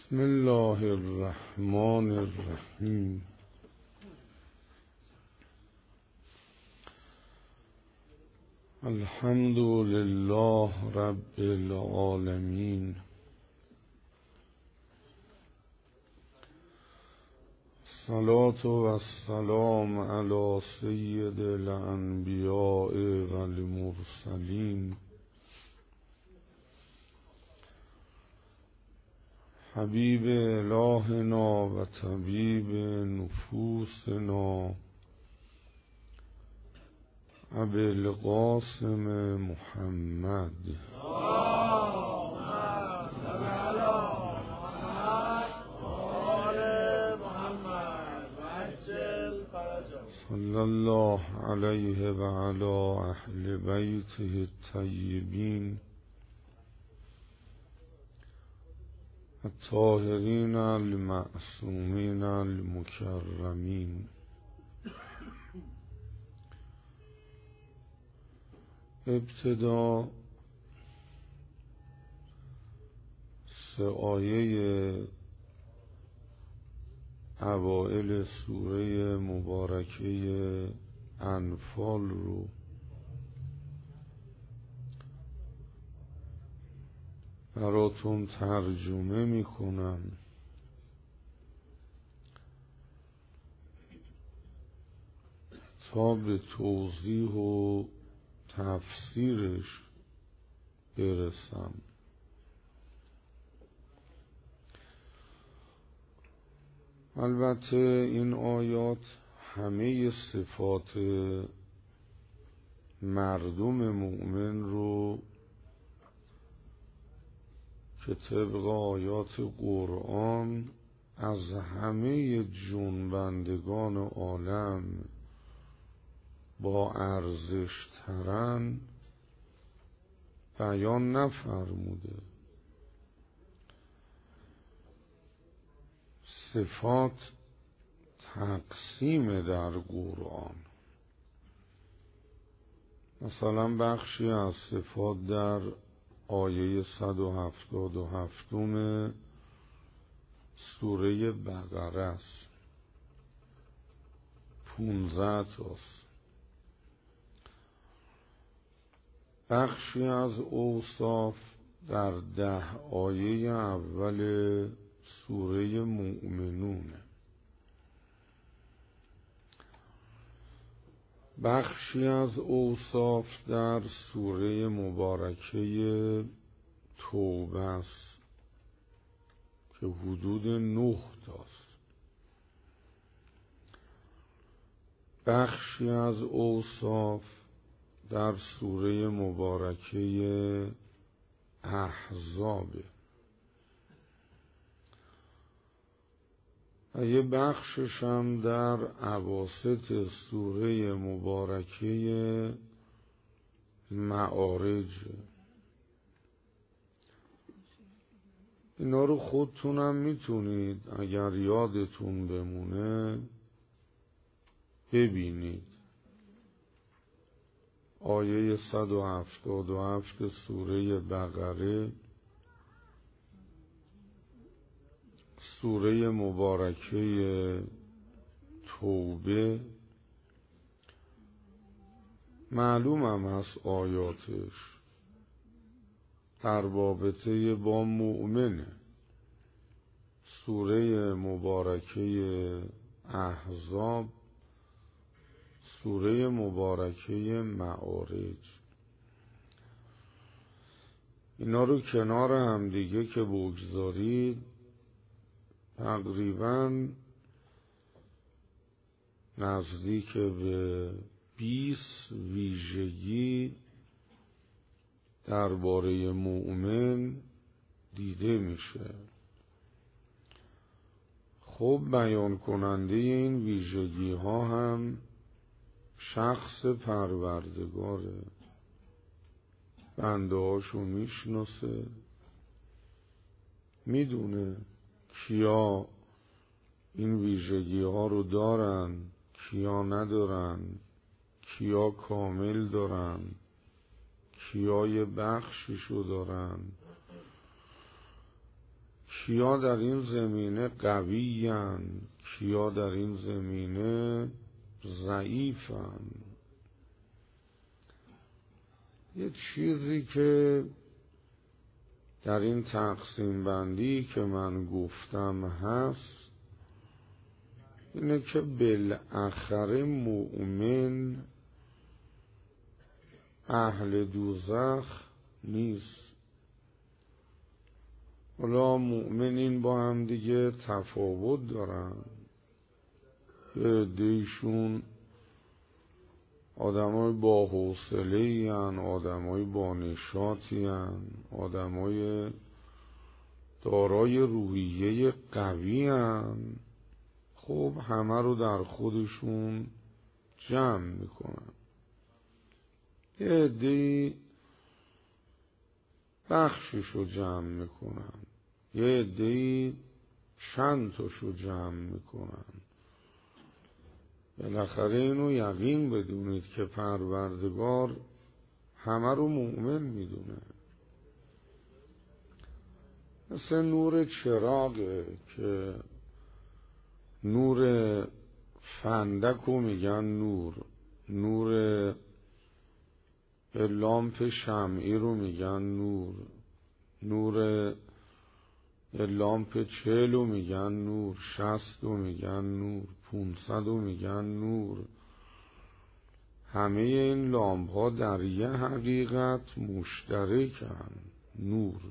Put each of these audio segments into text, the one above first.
بسم الله الرحمن الرحیم. الحمد لله رب العالمین. الصلاة والسلام علی سید الانبیاء والمرسلین حبیب الهنا و طبیب نفوسنا ابوالقاسم محمد صلی الله علیه و علی اهل بیته الطیبین الطاهرین المعصومین المکرمین. ابتدا 3 آیه اوائل سوره مبارکه انفال رو براتون ترجمه میکنم تا به توضیح و تفسیرش برسم. البته این آیات همه صفات مردم مؤمن رو که طبق آیات قرآن از همه جنبندگان عالم با ارزش ترن بیان نفرموده. صفات تقسیم در قرآن، مثلا بخشی از صفات در آیه 177 سوره بقره است، 15 تاست. بخشی از اوصاف در 10 آیه اول سوره مؤمنونه. بخشی از اوصاف در سوره مبارکه توبه است که حدود 9 تاست. بخشی از اوصاف در سوره مبارکه احزابه و یه بخشش هم در اواسط سوره مبارکه معارج. اینا رو خودتونم میتونید اگر یادتون بمونه ببینید. آیه 177 سوره بقره، سوره مبارکه توبه، معلومم هست آیاتش در رابطه با مؤمنه. سوره مبارکه احزاب، سوره مبارکه معارج. اینا رو کنار هم دیگه که بگذارید تقریباً نزدیک به 20 ویژگی درباره مؤمن دیده میشه. خب بیان کننده این ویژگی ها هم شخص پروردگاره، بنده هاشو میشناسه، میدونه کیا این ویژگی ها رو دارن، کیا ندارن، کیا کامل دارن، کیا یه بخشیشو دارن، کیا در این زمینه قوی‌اند، کیا در این زمینه ضعیفند. یه چیزی که در این تقسیم بندی که من گفتم هست اینه که بالاخره مؤمن اهل دوزخ نیست. حالا مؤمنین با هم دیگه تفاوت دارن. یه عده‌ایشون آدمای با حوصله‌ای هن، آدمای با نشاطی هن، آدمای دارای روحیه قوی هن. خب همه رو در خودشون جمع میکنن. یه عده‌ای بخششو جمع میکنن، یه عده‌ای چند تاشو جمع میکنن. بالاخره اینو یقین بدونید که پروردگار همه رو مؤمن میدونه. مثل نور چراغه که نور فندکو میگن نور لامپ شمعی رو میگن نور لامپ 40 رو میگن نور، 60 رو میگن نور، 500 رو میگن نور. همه این لامپ ها در یه حقیقت مشترکن، نور.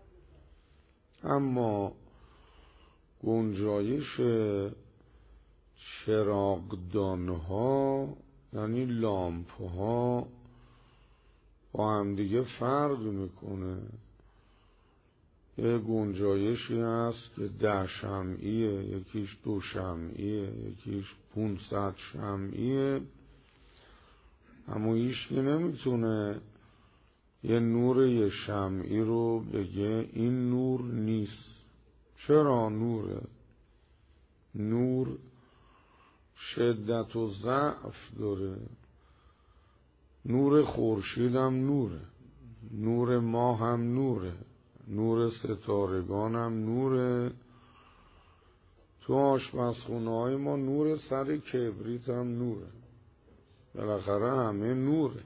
اما گنجایش چراغدان ها یعنی لامپ ها با هم دیگه فرق میکنه. یه گنجایشی هست که 10 شمعیه، یکیش 2 شمعیه، یکیش 500 شمعیه. اما هیچکی نمیتونه یه نور یه شمعی رو بگه این نور نیست. چرا نوره؟ نور شدت و ضعف داره. نور خورشید هم نوره، نور ماه هم نوره، نور ستارگان هم نوره. تو آشپزخونه های ما نور سر کبریت هم نوره. بالاخره همه نوره.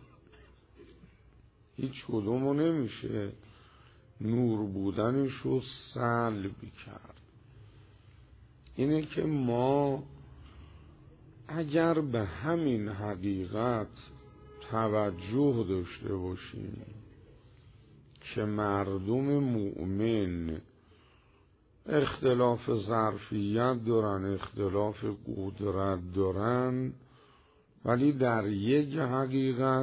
هیچ کدومو نمیشه نور بودنش رو سلب کرد. اینه که ما اگر به همین حقیقت توجه داشته باشیم که مردم مؤمن اختلاف ظرفیت دارن، اختلاف قدرت دارن، ولی در یک حقیقت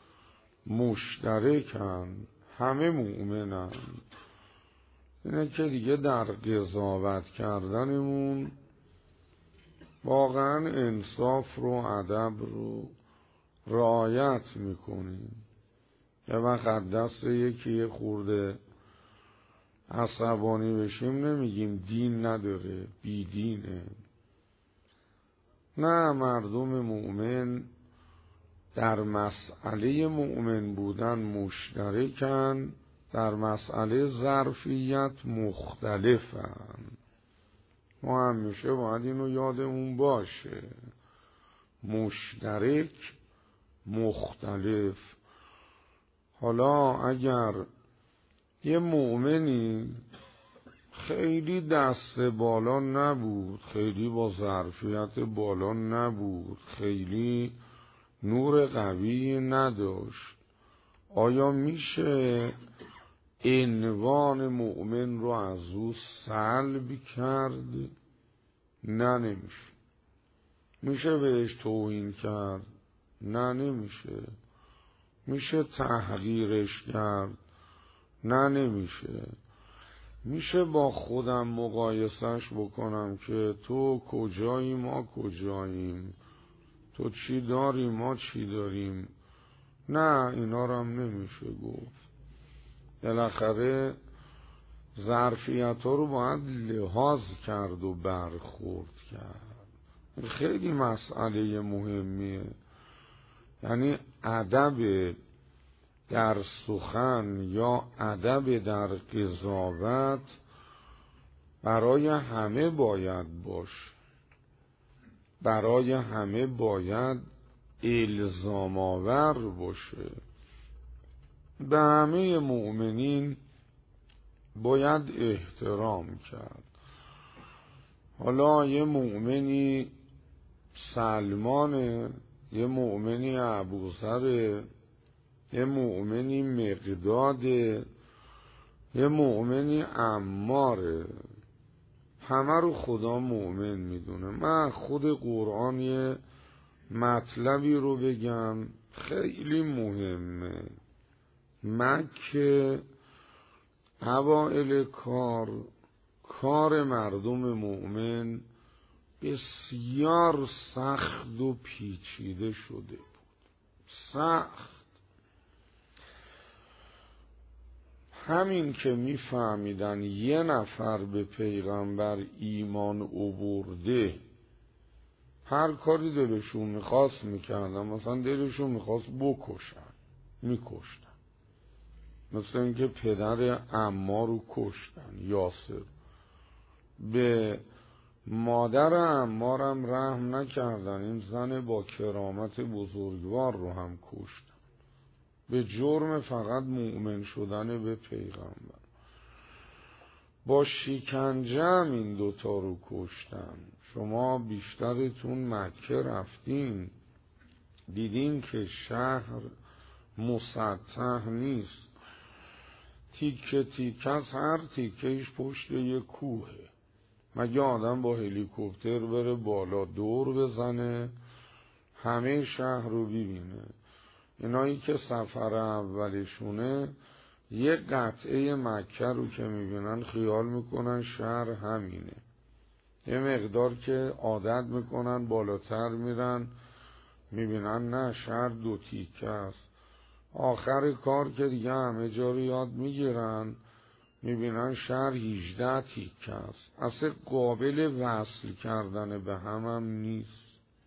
مشترکن، همه مؤمنن. اینه که دیگه در قضاوت کردنمون واقعا انصاف رو، ادب رو رعایت میکنیم. یه وقت دست یکی خورده عصبانی بشیم نمیگیم دین نداره، بی دینه. نه، مردم مؤمن در مسئله مؤمن بودن مشترکن، در مسئله ظرفیت مختلفن. ما همیشه باید اینو یادمون باشه، مشترک مختلف. حالا اگر یه مؤمنی خیلی دست بالا نبود، خیلی با ظرفیت بالا نبود، خیلی نور قوی نداشت، آیا میشه عنوان مؤمن رو از او سلب کرد؟ نه، نمیشه. میشه بهش توهین کرد؟ نه، نمیشه. میشه تحقیرش کرد؟ نه، نمیشه. میشه با خودم مقایسش بکنم که تو کجایی ما کجاییم، تو چی داری ما چی داریم؟ نه، اینا رو هم نمیشه گفت. بالاخره ظرفیت ها رو باید لحاظ کرد و برخورد کرد. خیلی مسئله مهمیه. یعنی ادب در سخن یا ادب در قضاوت برای همه باید باشه، برای همه باید الزام آور باشه، به همه مؤمنین باید احترام کرد. حالا یه مؤمنی سلمانه، یه مؤمنی ابوذره، یه مؤمنی مقداده، یه مؤمنی عماره، همه رو خدا مؤمن میدونه. من خود قرآن یه مطلبی رو بگم خیلی مهمه. مکه اوائل کار مردم مؤمن بسیار سخت و پیچیده شده بود، سخت. همین که میفهمیدن یه نفر به پیغمبر ایمان آورده، هر کاری دلشون میخواست میکردن. مثلا دلشون میخواست بکشن، میکشتن. مثل اینکه پدر عمار رو کشتن، یاسر. به مادر عمارم رحم نکردن، این زن با کرامت بزرگوار رو هم کشتن به جرم فقط مؤمن شدن به پیغمبر. با شکنجه هم این دوتا رو کشتن. شما بیشترتون مکه رفتین، دیدین که شهر مسطح نیست، تیکه تیکه از هر تیکهش پشت یه کوهه. مگه آدم با هلیکوپتر بره بالا دور بزنه همه شهر رو ببینه؟ اینایی که سفر اولشونه یه قطعه مکه رو که میبینن خیال میکنن شهر همینه. یه مقدار که عادت میکنن بالاتر میرن میبینن نه، شهر 2 تیکه است. آخر کار که دیگه همه جا رو یاد میگیرن میبینن شهر 18 تیکه است. اصلا قابل وصل کردن به هم نیست.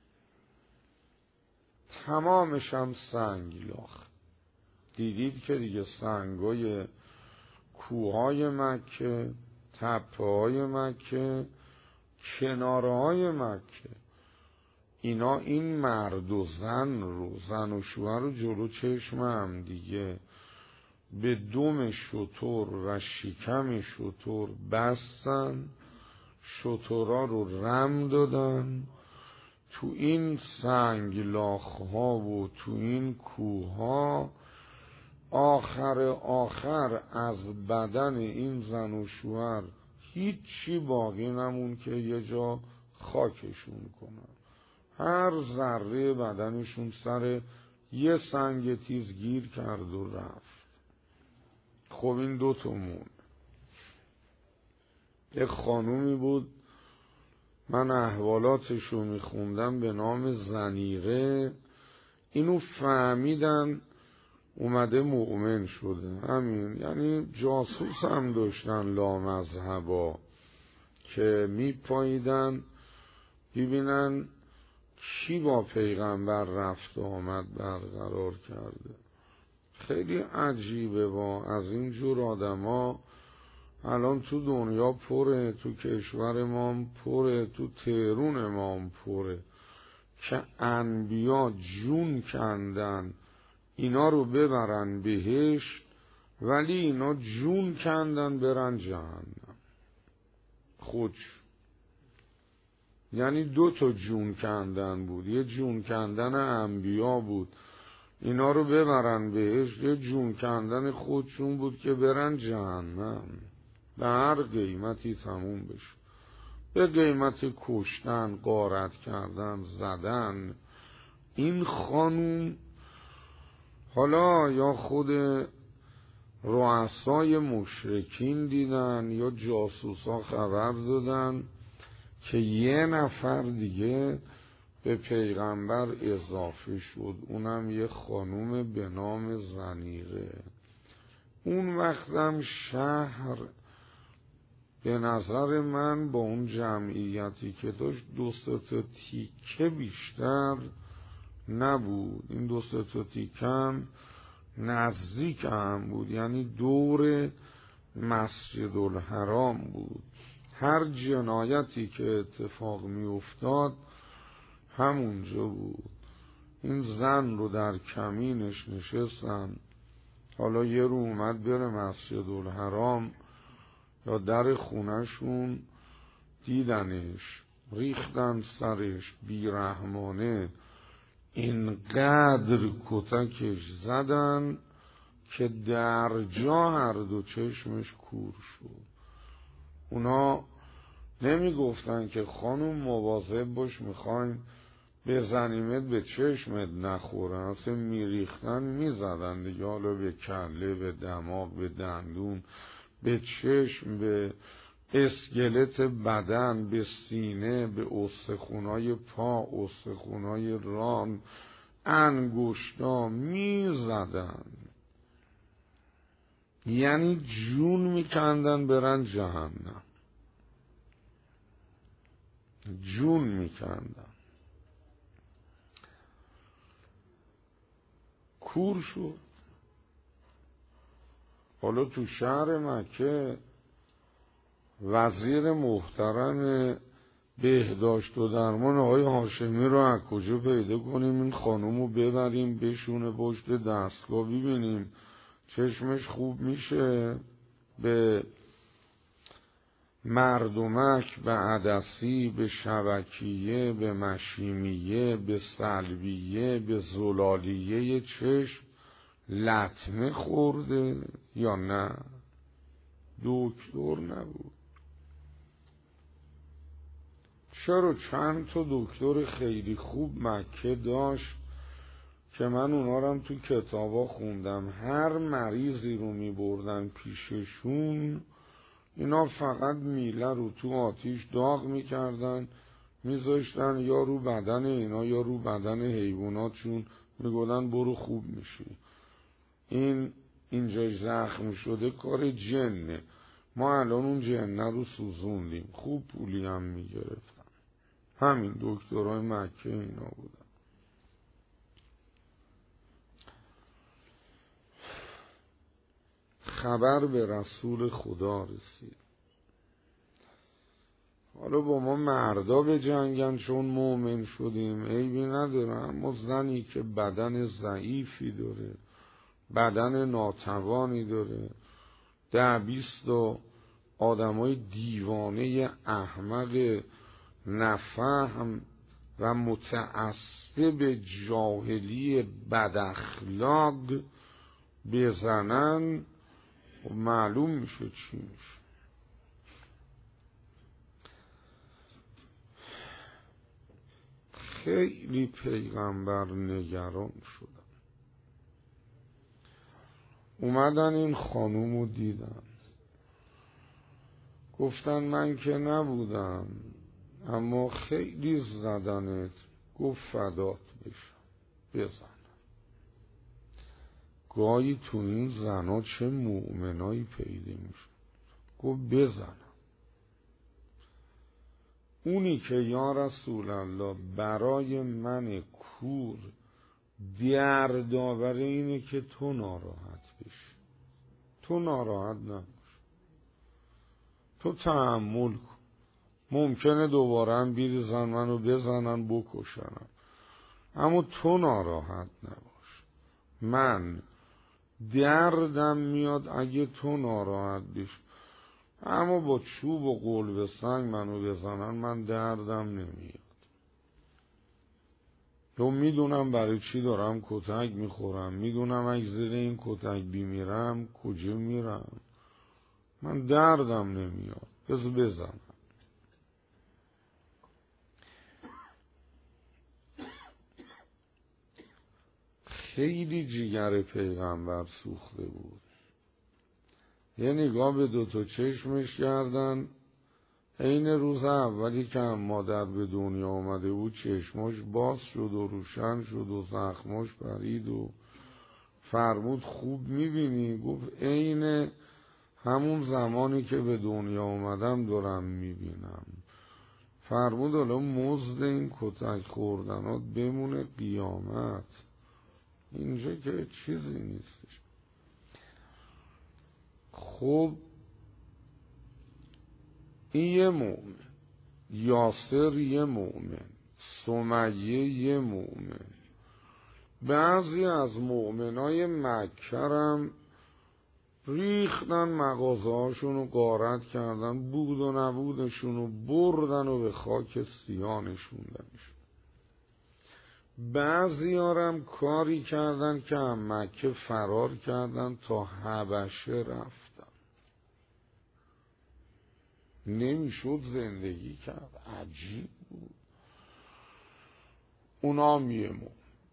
تمامش هم سنگ لاخ. دیدید که دیگه سنگای کوههای مکه، تپه‌های مکه، کنارهای مکه، اینا این مرد و زن رو، زن و شوهر رو جلو چشم هم دیگه به دم شتر و شکم شتر بستن، شترها رو رم دادن، تو این سنگ لاخها و تو این کوها. آخر از بدن این زن و شوهر هیچی باقی نمون که یه جا خاکشون کنن. هر ذره بدنشون سر یه سنگ تیز گیر کرد و رفت. خب این 2 تا مون. یک خانومی بود، من احوالاتشو میخوندم، به نام زنیره. اینو فهمیدن اومده مؤمن شده. همین، یعنی جاسوس هم داشتن لامذهبا که میپاییدن ببینن کی با پیغمبر رفت و آمد برقرار کرده. خیلی عجیبه. با از این جور آدما الان تو دنیا پره، تو کشور ما هم پره، تو تهرون ما هم پره که انبیا جون کندن اینا رو ببرن بهشت، ولی اینا جون کندن برن جهنم. خودش یعنی 2 تا جون کندن بود. یه جون کندن انبیا بود اینا رو ببرن بهشت، یه جون کندن خودشون بود که برن جهنم. به هر قیمتی تموم بشه، به قیمت کشتن، غارت کردن، زدن. این خانوم حالا یا خود رؤسای مشرکین دیدن یا جاسوسا خبر دادن که یه نفر دیگه به پیغمبر اضافه شد، اونم یه خانوم به نام زنیره. اون وقتم شهر به نظر من با اون جمعیتی که داشت 2-3 تا تیکه بیشتر نبود. این 2-3 تا تیکه هم نزدیک هم بود، یعنی دور مسجد الحرام بود. هر جنایتی که اتفاق می افتاد همونجا بود. این زن رو در کمینش نشستن، حالا یه رو اومد بره مسجد الحرام یا در خونهشون، دیدنش، ریختن سرش بیرحمانه، اینقدر کتکش زدن که در جا هر دو چشمش کور شد. اونا نمی گفتن که خانم مواظب باش میخوایم بزنیمت به چشمت نخوره، اصلا میریختن میزدن دیگه، حالا به کله، به دماغ، به دندون، به چشم، به اسکلت بدن، به سینه، به استخونای پا، استخونای ران، انگشتا میزدن، یعنی جون میکندن برن جهنم، جون میکندن. کور شد. حالا تو شهر مکه وزیر محترم بهداشت و درمان آقای هاشمی رو از کجا پیدا کنیم این خانم رو ببریم بشونه پشت دستگاه ببینیم چشمش خوب میشه؟ به مردمک، به عدسی، به شبکیه، به مشیمیه، به سلبیه، به زلالیه چشم لطمه خورده یا نه؟ دکتر نبود. چرا چند تا دکتر خیلی خوب مکه داشت که من اونا رو هم تو کتابا خوندم، هر مریضی رو می بردن پیششون، اینا فقط میله رو تو آتیش داغ می کردن، می زاشتن یا رو بدن اینا یا رو بدن حیوانات، چون می گفتن برو خوب میشی. اینجا زخم شده کار جنه، ما الان اون جنه رو سوزوندیم، خوب پولی هم می گرفتن. همین دکترای مکه اینا بودن. خبر به رسول خدا رسید. حالا با ما مردا به جنگن چون مؤمن شدیم عیبی نداره، اما زنی که بدن ضعیفی داره، بدن ناتوانی داره، 10-20 آدمای دیوانه احمق نفهم و متعصب جاهلی بداخلاق بزنن، معلوم میشه چی میشه. خیلی پیغمبر نگران شدن، اومدن این خانوم رو دیدن، گفتن من که نبودم اما خیلی زدنت، گفت فدات بشم بزن. گاهی تو این زنا چه مؤمنایی پیدا میشه، گفت بزن. اونی که یا رسول الله برای من کور دردآور اینه که تو ناراحت بشی، تو ناراحت نباش، تو تحمل کن، ممکنه دوباره هم بیریزن منو بزنن بکشنم، اما تو ناراحت نباش. من دردم میاد اگه تو ناراحت بشی، اما با چوب و قول به سنگ منو بزنن من دردم نمیاد. تو میدونم برای چی دارم کتک میخورم، میدونم اگه زیر این کتک بیمیرم کجا میرم، من دردم نمیاد، بزنم. خیلی جگر پیغمبر سوخته بود. یه نگاه به 2 چشمش کردن، عین روز اولی که هم مادر به دنیا آمده بود چشماش باز شد و روشن شد و زخماش پرید و فرمود خوب میبینی؟ گفت عین همون زمانی که به دنیا آمدم دارم میبینم. فرمود حالا مزد این کتک خوردنات بمونه قیامت، اینجا که چیزی نیستش. خب این یه مؤمن، یاسر یه مؤمن، سمیه یه مؤمن. بعضی از مؤمنای مکه هم ریختن مغازه هاشون غارت کردن، بود و نبودشون رو بردن و به خاک سیاه نشوندنشون. بعضی هم کاری کردن که هم مکه فرار کردن تا حبشه رفتن، نمیشد زندگی کرد، عجیب بود. اونا میمون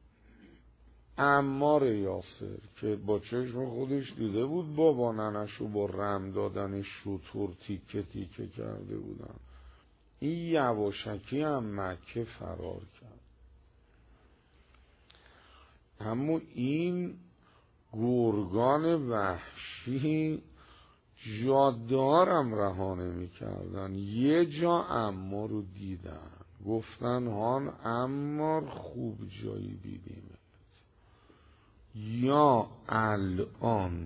عمار یاسر که با چشم خودش دیده بود بابا ننشو با رم دادن شطور تیکه تیکه کرده بودن، این یواشکی هم مکه فرار کرد. اما این گرگان وحشی جادارم رها نمی کردن. یه جا عمار رو دیدن، گفتن هان عمار خوب جایی دیدیم، یا الان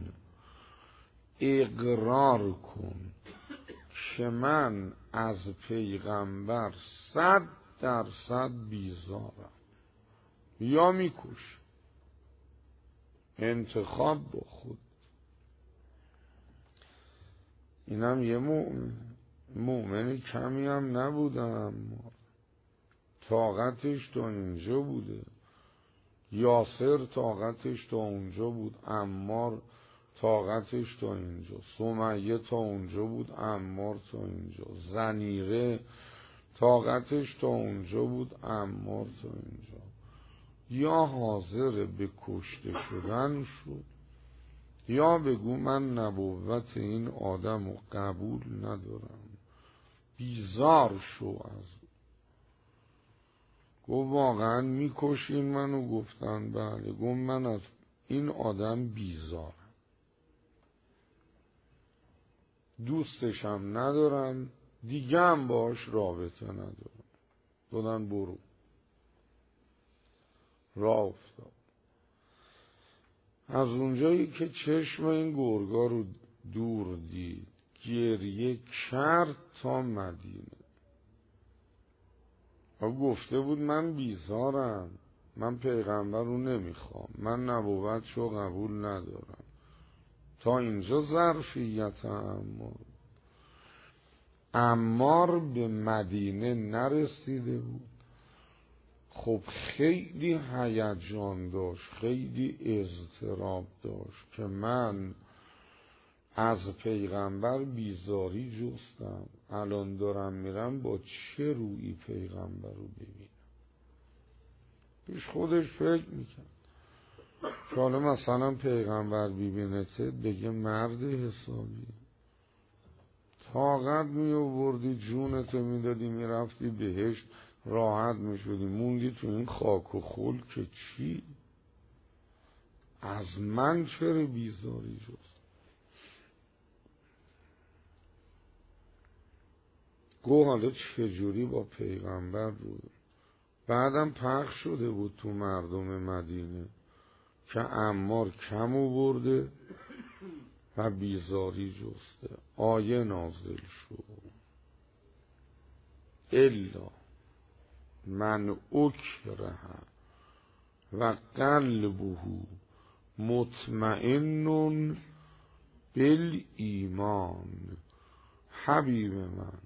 اقرار کن که من از پیغمبر 100% بیزارم، یا میکش، انتخاب با خود. اینم یه مؤمن کمی هم نبودم، طاقتش تا اینجا بوده. یاسر طاقتش تا اونجا بود، عمار طاقتش تا اینجا، سمیه تا اونجا بود، عمار تا اینجا، زنیره طاقتش تا اونجا بود، عمار تا اینجا. یا حاضر به کشته شدن شد یا بگو من نبوت این آدم رو قبول ندارم، بیزار شو از. گفت واقعا میکشین منو؟ گفتن بله. گفت من از این آدم بیزارم، دوستشم ندارم، دیگه هم باش رابطه ندارم. دادن برو. راه افتاد. از اونجایی که چشم این گرگا رو دور دید گریه کرد تا مدینه. و گفته بود من بیزارم، من پیغمبر رو نمیخوام، من نبوتشو قبول ندارم. تا اینجا ظرفیت عمار به مدینه نرسیده بود. خب خیلی هیجان داشت، خیلی اضطراب داشت که من از پیغمبر بیزاری جستم، الان دارم میرم با چه روی پیغمبر رو ببینم. پیش خودش فکر میکرد که حالا مثلا پیغمبر ببینته بگه مرد حسابی، طاقت میآوردی جونتو میدادی میرفتی بهشت راحت میشدی، موندی تو این خاک و خل که چی؟ از من چرا بیزاری جست؟ گو حالا چجوری با پیغمبر رو؟ بعدم پخش شده بود تو مردم مدینه که عمار کم آورده و بیزاری جسته. آیه نازل شد الا من اکره و قلبه مطمئن بالایمان. حبیب من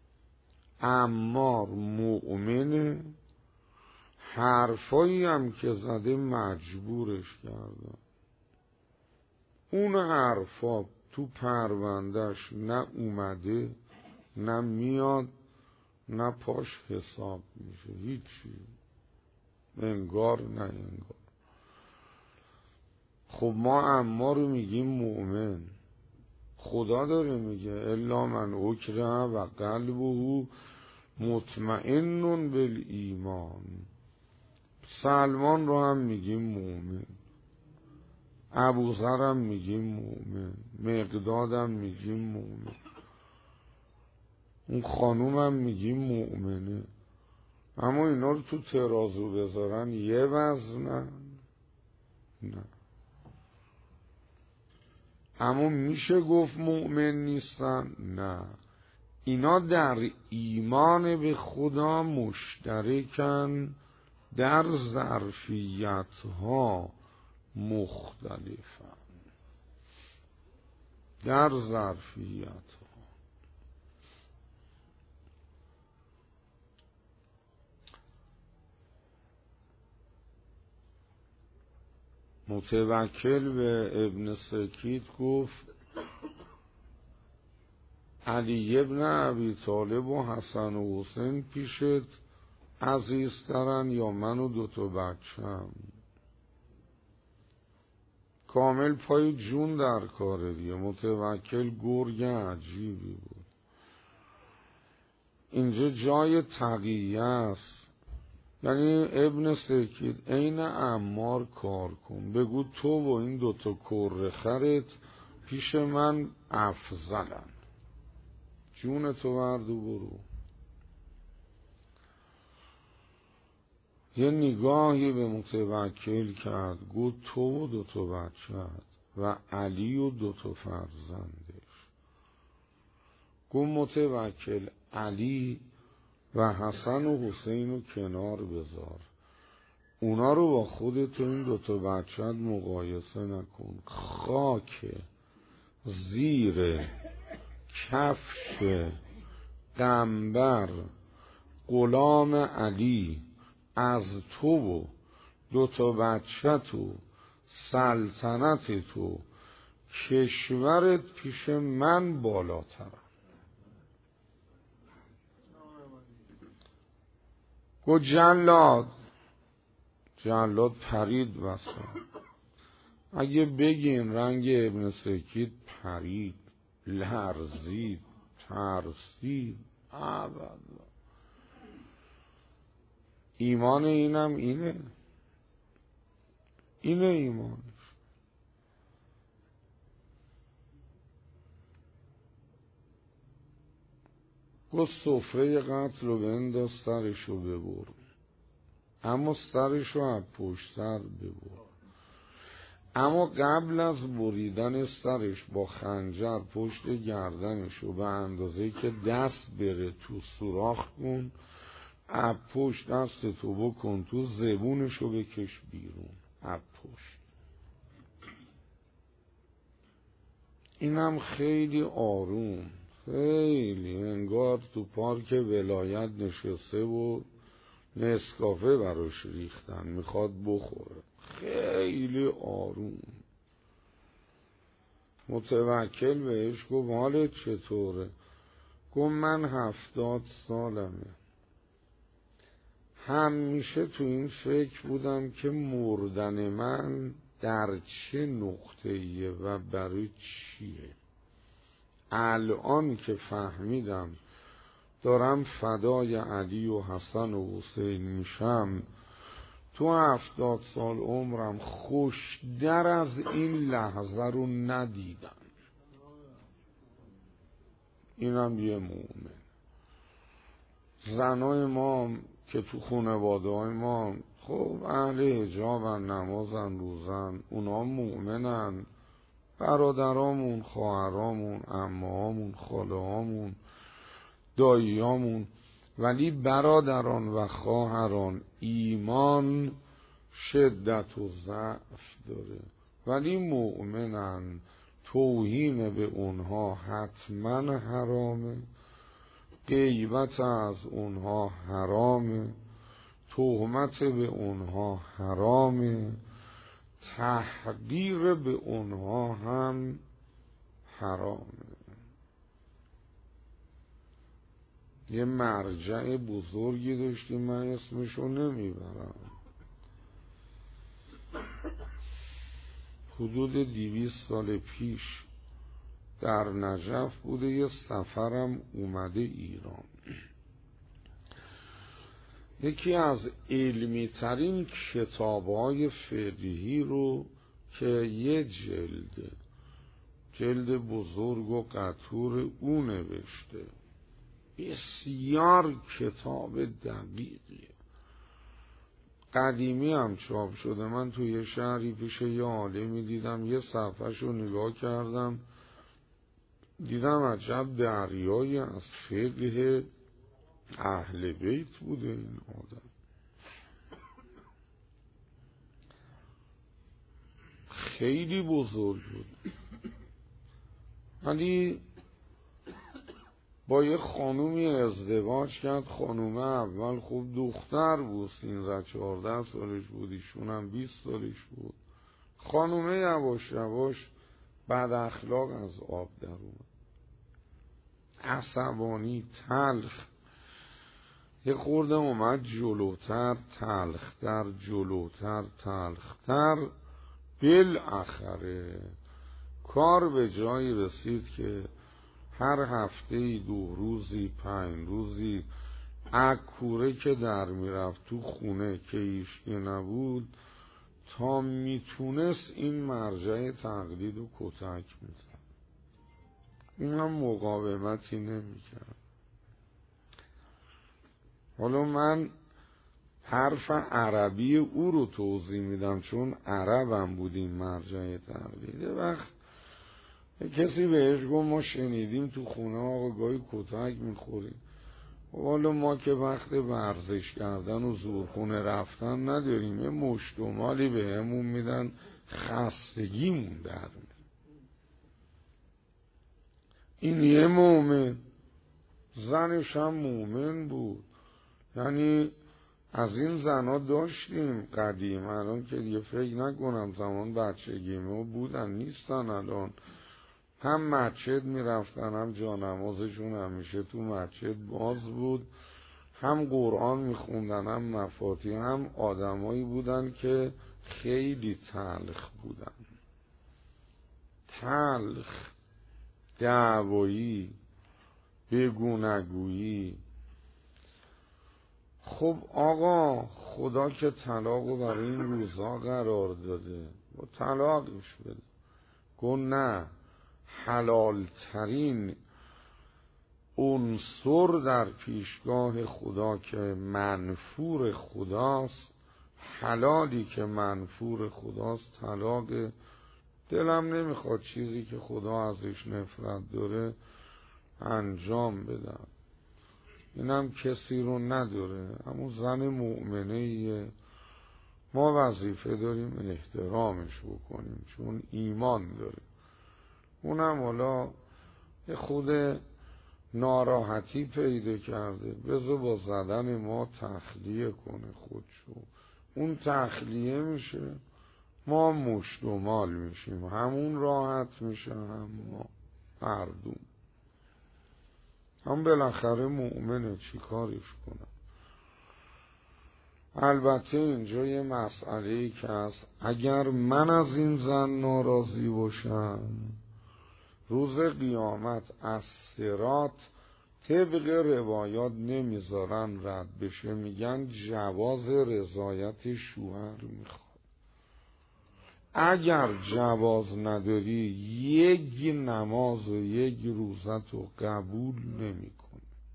عمار مؤمنه، حرفایی هم که زده مجبورش کردن. اون حرفا تو پروندهش نه اومده نه میاد نه پاش حساب میشه، هیچی، انگار نه انگار. خب ما عمار رو میگیم مؤمن، خدا داره میگه الا من اکره و قلبه مطمئن بالایمان. سلمان رو هم میگیم مؤمن، ابوذر هم میگیم مؤمن، مقداد هم میگیم مؤمن، اون خانوم هم میگیم مؤمنه. اما اینا رو تو ترازو بذارن یه وزنن؟ نه. اما میشه گفت مؤمن نیستن؟ نه. اینا در ایمان به خدا مشترکن، در ظرفیت‌ها مختلفن، در ظرفیت‌ها. متوکل به ابن سکیت گفت علی ابن ابی طالب و حسن و حسین پیشت عزیزترن یا من و دوتا بچم؟ کامل پای جون در کاره دیگه. متوکل گرگ عجیبی بود. اینجا جای تقیه است. یعنی ابن سکید عین عمار کار کن، بگو تو و این دوتا کره خرت پیش من افضلن، جون تو بردو برو. یه نگاهی به متوکل کرد، گفت تو و دوتا بچه‌ت و علی و دوتا فرزندش. گفت متوکل علی و حسن و حسین رو کنار بذار، اونا رو با خودت و این دوتا بچه‌ت مقایسه نکن. خاک زیر کفش قنبر غلام علی از تو و دوتا بچه‌ت و سلطنت تو کشورت پیش من بالاترم. گو جلاد پرید وسط. اگه بگین رنگ ابن سکید پرید، لرزید، ترسید، ایمان اینم اینه ایمانش. گفت سفره قتل رو بنداز، سرش رو ببر، اما سرش رو از پشت سر ببر. اما قبل از بریدن سرش با خنجر پشت گردنش رو به اندازه‌ای که دست بره تو سوراخ کن، از پشت دست تو بکن تو زبونش رو بکش بیرون از پشت. اینم خیلی آروم، خیلی انگار تو پارک ولایت نشسته و نسکافه براش ریختن میخواد بخوره، خیلی آروم. متوکل بهش گفت حالت چطوره؟ گفت من 70 سالمه، همیشه تو این فکر بودم که مردن من در چه نقطه‌ایه و برای چیه. الان که فهمیدم دارم فدای علی و حسن و حسین میشم، تو 70 سال عمرم خوش‌تر از این لحظه رو ندیدم. اینم یه مومن. زنای ما که تو خانواده های ما خب اهل حجابن، نمازن، روزن، اونا مؤمنن، برادرامون، خواهرامون، عمهامون، خالهامون، داییامون، ولی برادران و خواهران ایمان شدت و ضعف داره، ولی مؤمنن. توهین به اونها حتما حرامه، غیبت از اونها حرامه، تهمت به اونها حرامه، تحقیر به اونها هم حرامه. یه مرجع بزرگی داشتیم، من اسمشو نمیبرم، حدود 200 سال پیش در نجف بوده، یه سفرم اومده ایران. یکی از علمی ترین کتاب‌های فقهی رو که یه جلد بزرگ و قطور او نوشته، بسیار کتاب دقیقیه، قدیمی هم چاپ شده. من توی یه شهری پیش یه عالمی دیدم، یه صفحه‌شو نگاه کردم، دیدم عجب دریایی از فقه اهل بیت بوده این آدم. خیلی بزرگ بود، ولی با یه خانومی ازدواج کرد. خانوم اول خوب دختر بود، 13-14 سالش بود، ایشون هم 20 سالش بود. خانومه یواش یواش بد اخلاق از آب در اومد، عصبانی، تلخ. یه خورده اومد جلوتر، تلختر، جلوتر، تلختر. بالاخره کار به جایی رسید که هر هفته 2 روزی 5 روزی اکوره که در میرفت تو خونه که ایشکی نبود تا میتونست این مرجع تقلید و کتک میزد. این هم مقاومتی نمیکرد. حالا من حرف عربی او رو توضیح میدم چون عربم بود این مرجع تقلید. وقت کسی بهش گفت ما شنیدیم تو خونه آقا گاهی کتک میخوریم. حالا ما که وقت ورزش کردن و زورخونه رفتن نداریم، یه مشت و مالی بهمون میدن خستگیمون در میاد. این یه مومن، زنش هم مومن بود. یعنی از این زنا داشتیم قدیم، الان که دیگه فکر نکنم زمان بچگیمه بودن، نیستن الان. هم مسجد میرفتن، هم جانمازشون همیشه تو مسجد باز بود، هم قرآن میخوندن، هم مفاتی، هم آدمایی بودن که خیلی تلخ بودن، تلخ، دعوایی، بگونگویی. خب آقا خدا که طلاق رو برای این روزا قرار داده و طلاقش بده. گفت نه، حلال ترین عنصر در پیشگاه خدا که منفور خداست، حلالی که منفور خداست طلاق. دلم نمیخواد چیزی که خدا ازش نفرت داره انجام بدم، اینم کسی رو نداره. اما زن مؤمنه ما وظیفه داریم احترامش بکنیم چون ایمان داره. اونم حالا یه خود ناراحتی پیدا کرده، بذار با زدن ما تخلیه کنه خودشو. اون تخلیه میشه، ما مشت و مال میشیم، همون راحت میشه هم ما مردم. هم بالاخره مؤمنه، چی کارش کنم. البته اینجا یه مسئله‌ای که هست، اگر من از این زن ناراضی باشم روز قیامت از صراط طبق روایات نمیذارن رد بشه، میگن جواز رضایت شوهر میخواد. اگر جواز نداری یک نماز و یک روزت رو قبول نمیکنه.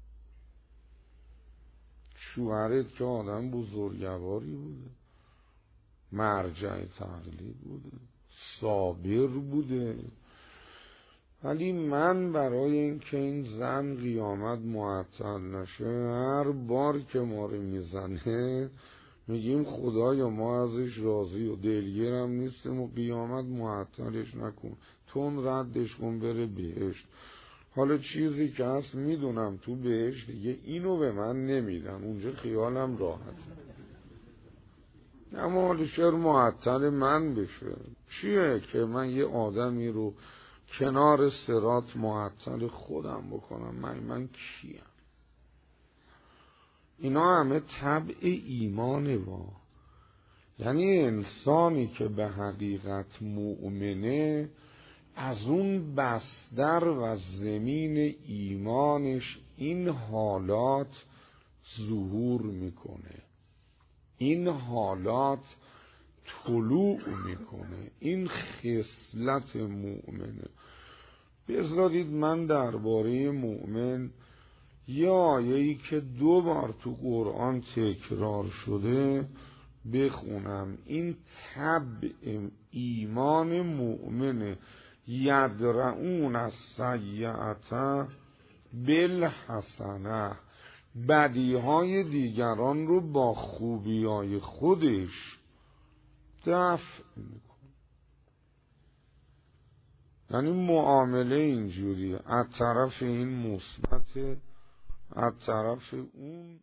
شوهرت که آدم بزرگواری بوده، مرجع تقلید بوده، صابر بوده، ولی من برای اینکه این زن قیامت معطل نشه هر بار که ما رو میزنه میگیم خدایا ما ازش راضی و دلگیرم نیستیم و قیامت معطلش نکن، تون ردش کن بره بهشت. حالا چیزی که هست میدونم تو بهشت دیگه اینو به من نمیدن، اونجا خیالم راحت، اما حالا چرا معطل من بشه؟ چیه که من یه آدمی رو کنار صراط معطل خودم بکنم؟ من کیم؟ اینا همه طبع ایمان ما. یعنی انسانی که به حقیقت مؤمنه از اون بستر و زمین ایمانش این حالات ظهور میکنه، این حالات طلوع میکنه، این خصلت مؤمنه. بذارید من درباره مؤمن یه آیه‌ای که 2 بار تو قرآن تکرار شده بخونم. این طبع ایمان مؤمنه. یدرعون السیئة بالحسنه، بدیهای دیگران رو با خوبیهای خودش دفع میکنه. یعنی معامله اینجوریه، از طرف این مثبت، از طرف اون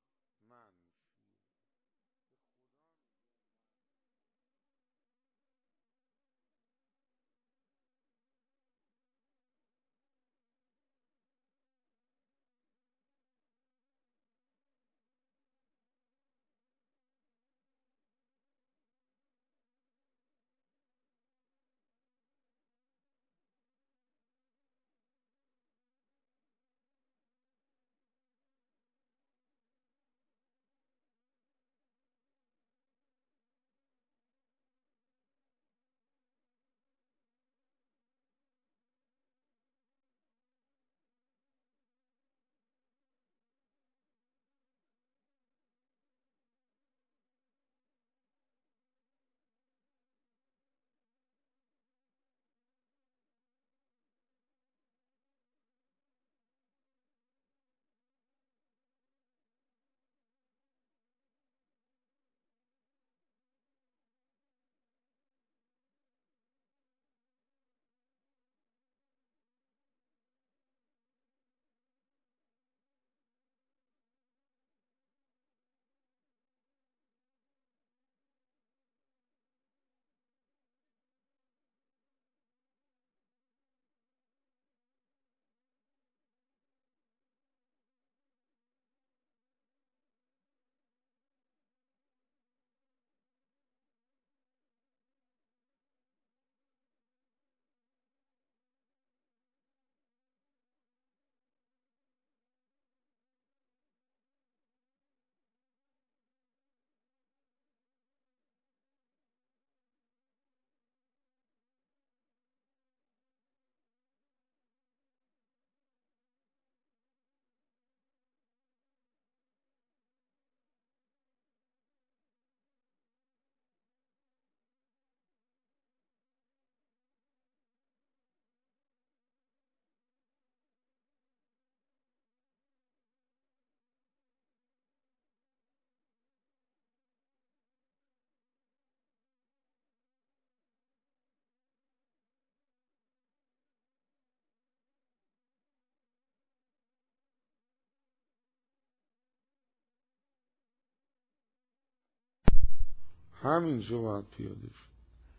همینجا باید پیاده شد.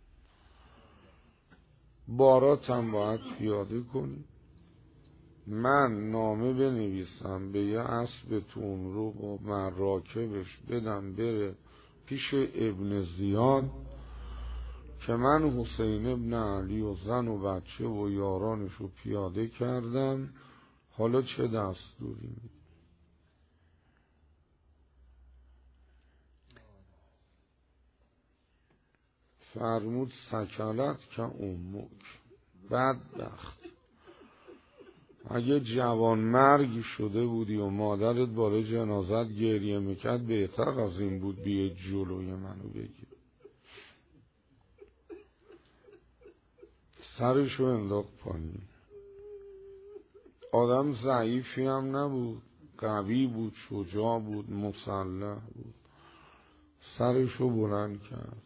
بارات هم باید پیاده کنی. من نامه بنویسم به یه اسب تون رو با مراکبش بدم بره پیش ابن زیاد که من حسین ابن علی و زن و بچه و یارانش رو پیاده کردم، حالا چه دستوری میدی؟ فرمود سکلت که امک، بدبخت، اگه جوان مرگ شده بودی و مادرت بالای جنازت گریه میکرد بهتر از این بود بیه جلوی منو بگیر. سرشو انداخت پایین. آدم ضعیفی هم نبود، قوی بود، شجاع بود، مسلح بود. سرشو بلند کرد،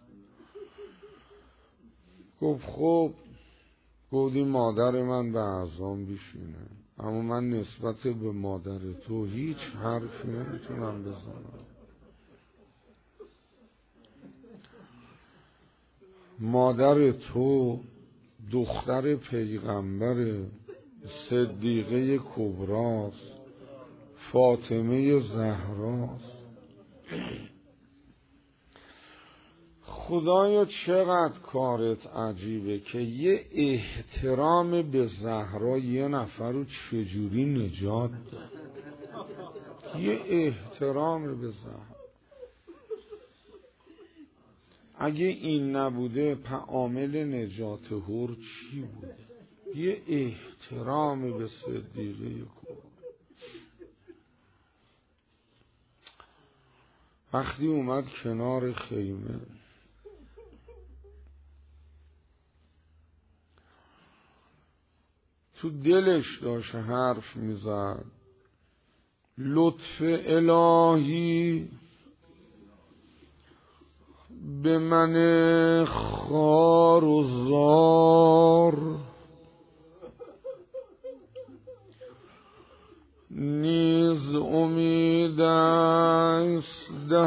گفت خب، گفتی مادر من به اعظام بیشینه، اما من نسبت به مادر تو هیچ حرفی نمیتونم بزنم. مادر تو دختر پیغمبر صدیقه کبراست، فاطمه زهراست. خدایا چقدر کارت عجیبه که یه احترام به زهرا یه نفر رو چجوری نجات داد. یه احترام به زهرا. اگه این نبوده عامل نجات هور چی بوده؟ یه احترام به صدیقه کبرا. وقتی اومد کنار خیمه تو دلش داشت حرف میزد. لطف الهی به من خار و زار نیز امید است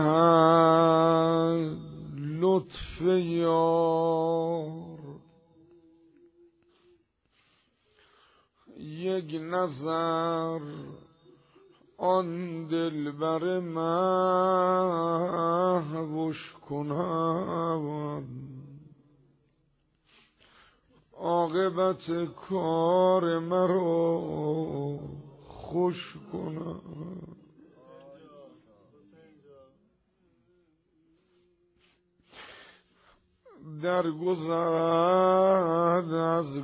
دهد لطف یار. یک نظر آن دلبر مهوش کند عاقبت کار مرا خوش کند. درگذرد از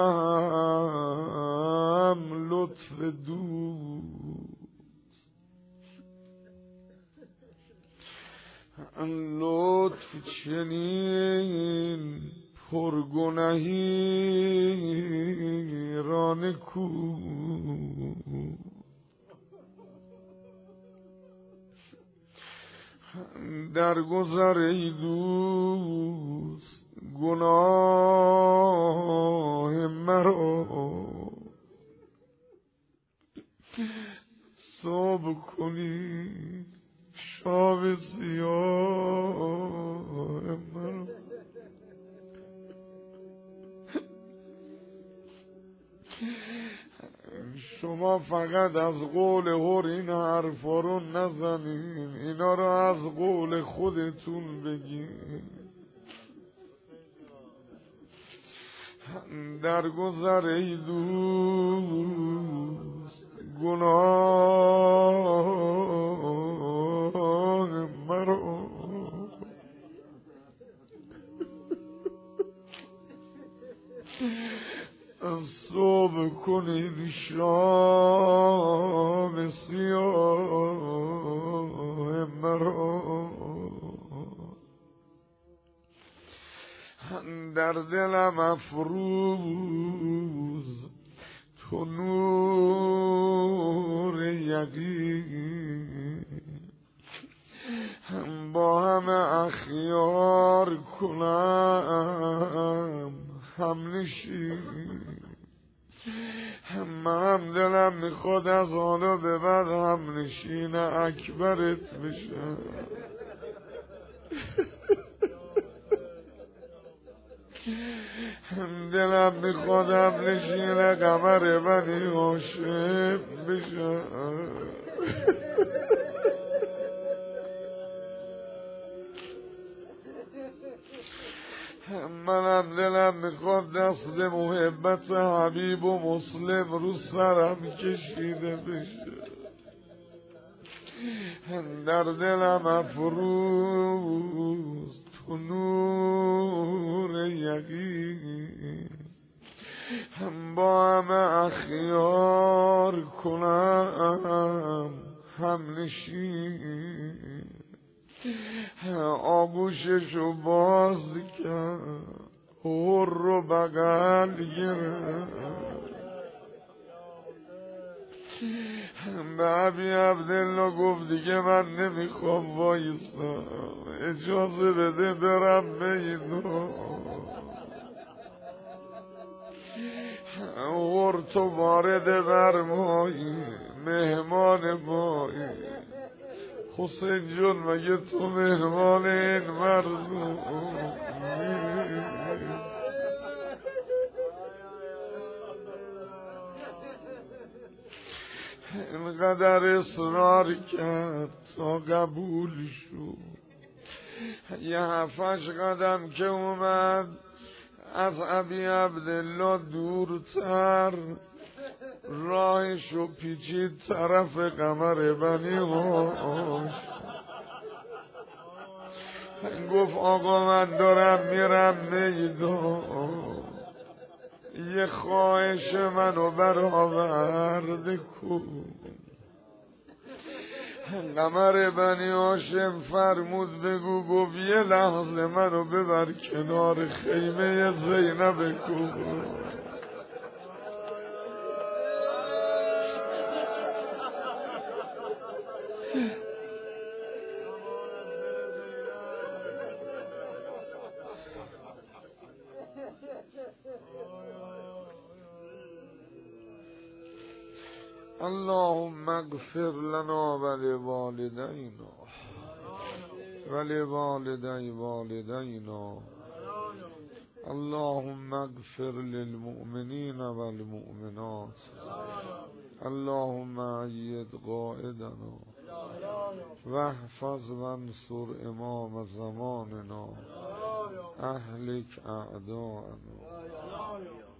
گناهم لطف دوست لطف چنین پرگنهی را نکو درگذر ای دوست گناه مرا صبح کنی شام سیاه مرا. شما فقط از قول هر این حرفا رو نزنین، اینا رو از قول خودتون بگین. درگذر ای دوست گناه مرا صبح کنید شام سیاه مرا. در دلم افروز تو نور یقین با همه اخیار کنم همنشین. من دلم میخواد از حالا به بعد همنشین اکبرت بشم. دلم میخواد همنشین قمر بنی هاشم بشم. منم دلم میخواد دست محبت حبیب و مسلم رو سرم کشیده بشه. در دلم افروز تو نور یقین با همه اخیار کنم همنشین. آغوششو باز کرد هر رو بغل گرفت. به ابی عبدالله گفت دیگه من نمیخوام وایستم، اجازه بده برم میدون. هر تو وارد برمایی مهمان مایی. حسین جون مگه تو مهمان این مردم؟ اینقدر اصرار کرد تا قبول شد. یه 7 قدم که اومد از ابی عبدالله دورتر راهشو پیچید طرف قمر بنی هاش. گفت آقا من دارم میرم میدان، یه خواهش منو برآورده کن. قمر بنی هاشم فرمود بگو. گفت یه لحظه منو ببر کنار خیمه زینب کن. اللهم اغفر لنا ولوالدينا ولوالدي والدينا. اللهم اغفر للمؤمنين والمؤمنات. اللهم أيد قائدنا واحفظ وانصر امام زماننا. اهلك اعداءنا.